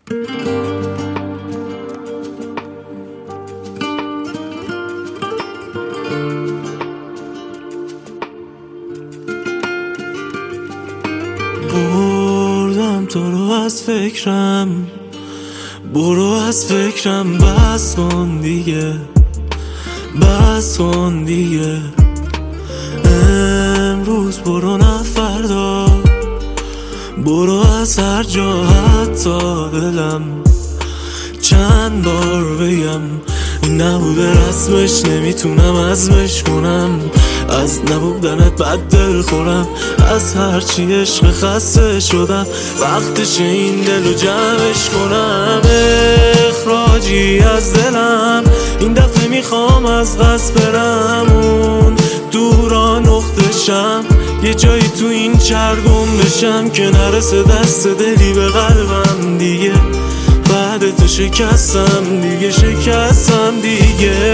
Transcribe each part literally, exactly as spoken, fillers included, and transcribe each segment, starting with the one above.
بردم تو رو از فکرم، برو از فکرم، بس کن دیگه، بس کن دیگه. امروز برو نه فردا، برو از هر جا حتی دلم چند بار بگم این نبوده رسمش، نمیتونم ازمش کنم، از نبودنت بد دل خورم، از هرچی عشق خسته شدم، وقتش این دل رو جمعش کنم. اخراجی از دلم این دفعه میخوام از قصد برم، اون دورا نقطشم، یه جایی تو این چرگم بشم که نرسه دست دلی به قلبم دیگه. بعد تو شکستم دیگه، شکستم دیگه.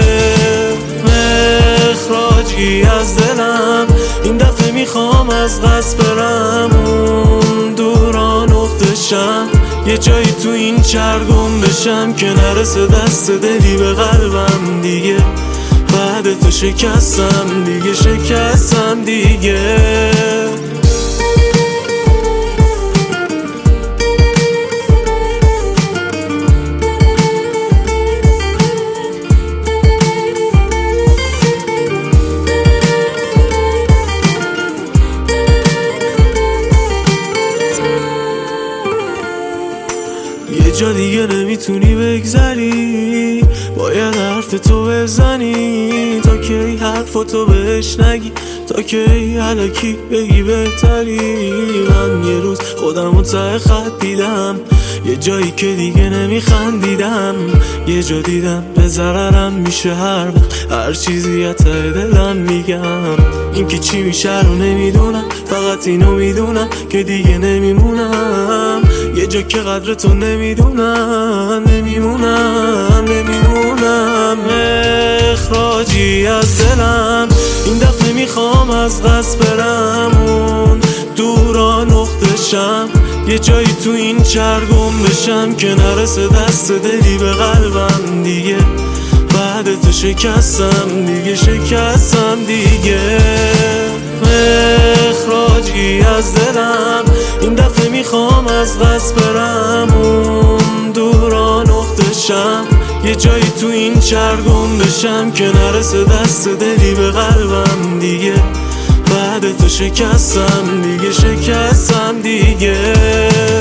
اخراجی از دلم این دفعه میخوام از قصد برم، اون دورا نقطشم، یه جایی تو این چرگم بشم که نرسه دست دلی به قلبم دیگه. بعد تو شکستم دیگه، شکستم دیگه. یه جا دیگه نمیتونی بگذری، باید حرف تو بزنی، تا کی حرفتو بهش نگی، تا کی الکی بگی بهتری. من یه روز خودمو ته خط دیدم، یه جایی که دیگه نمیخندیدم، یه جا دیدم به ضررم میشه هر وقت هر چیزی از ته دلم میگم. این که چی میشه رو نمیدونم، فقط اینو میدونم که دیگه نمیمونم، یه جا که قدر تو نمیدونم، نمیمونم نمیمونم. اخراجی از دلم این دفعه میخوام از قصد برم، اون دورا نقطشم، یه جایی تو این چرگم بشم که نرسه دست دلی به قلبم دیگه. بعد تو شکستم دیگه، شکستم دیگه. اخراجی از دلم این دفعه میخوام از قصد برم، اون دورا نقطشم، یه جایی تو این چرگم بشم که نرسه دست دلی به قلبم دیگه. بعد تو شکستم دیگه، شکستم دیگه.